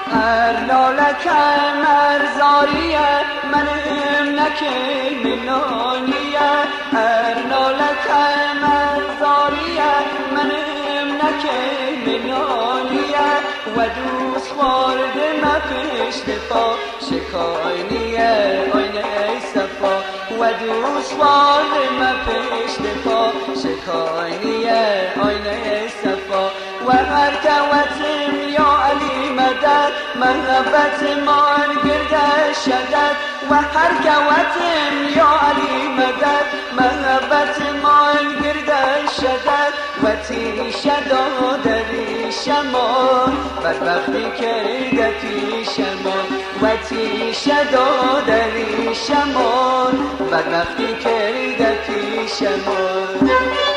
ارنالک مرزاریه منم نکی منانیه ارنالک مرزاریه منم نکی منانیه و دوست خورده ما پشت پا شکانیه آینه صفا و دوست خورده ما پشت پا شکانیه آینه صفا و هر کوتم یا علی مدد محبت مان گرده شدد و هر کوتم یا علی مدد محبت مان گرده شدد و تیشه دادری شمان بدبختی کرده پیشمان و تیشه دادری شمان بدبختی کرده پیشمان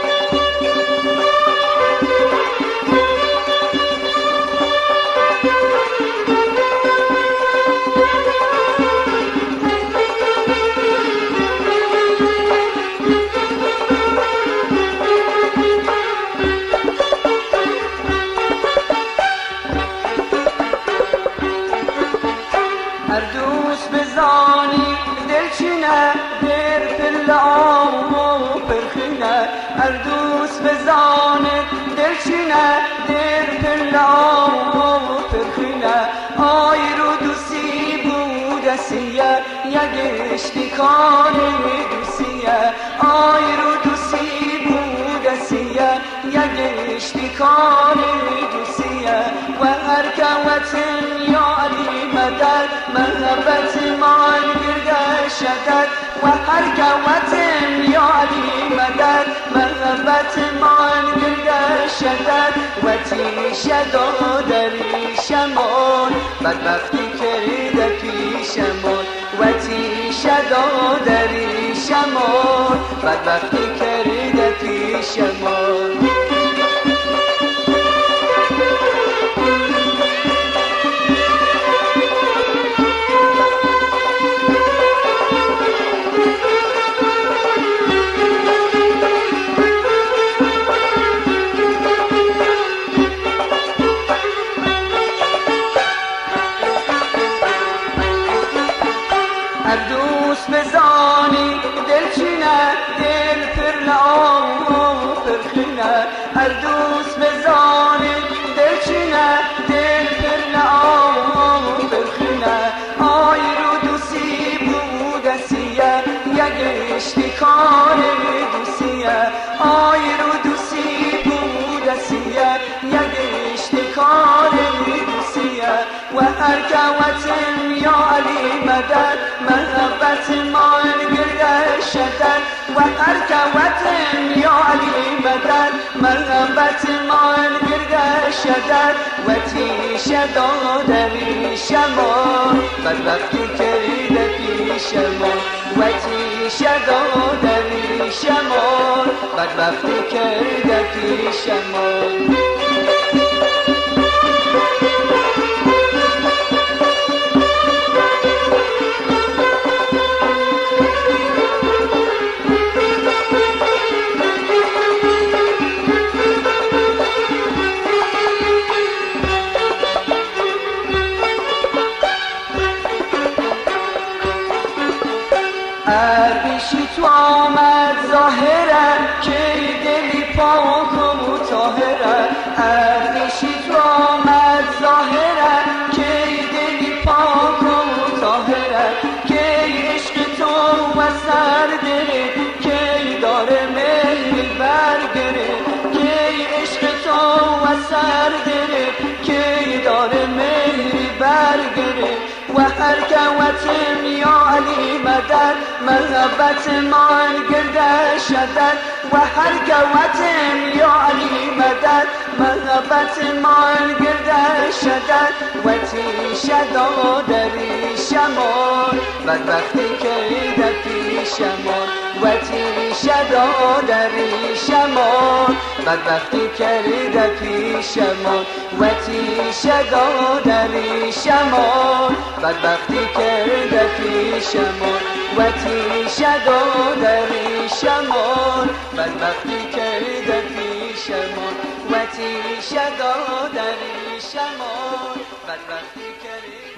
هر دوست بزانی دلچینه در پل آم و پرخینه هر دوست بزانی دلچینه در پل آم و پرخینه آی رو دوستی بوده سیه یگشتی کار دوسیه آی رو دوستی بوده سیه یگشتی کار دوسیه و هر کوتن یا علی مدد محبت مان گرده شدد و هر کوتن یا علی مدد محبت مان گرده شدد و تیشه دادری شمان بدبختی کرده پیشمان و تیشه دادری شمان بدبختی کرده پیشمان هر دوست بزانی دلچینه دل پر آم و پرخینه هر دوست بزانی دلچینه دل پر آم و پرخینه آی رو دوستی بوده سیه یگشتی کار دوسیه آی رو دوستی بوده سیه یگشتی کار دوسیه و هر کوتم یا علی مدد محبت مان گرده شدد و هر کوتم یا علی مدد محبت مان گرده شدد و تیشه دادری شمان بدبختی کرده پیشمان و تیشه دادری شمان بدبختی کرده پیشمان پیشی تو آمد ظاهره که دلی پاک و طاهره پیشی تو آمد ظاهره که دلی پاک و طاهره که عشق تو و سر دره که داره مهری برگره که عشق تو و سر دره که داره مهری برگره و هر کوتم یا علی مدد محبت مان گرده شدد و هر کوتم یا علی مدد محبت مان گرده شدد و تیشه دادری شمان بدبختی کرده پیشمان و تیشه دادری شمان بدبختی کرده پیشمان و تیشه دادری شمان بدبختی کرده پیشمان و تیشه دادری شمان بدبختی کرده پیشمان و تیشه دادری شمان بدبختی کردی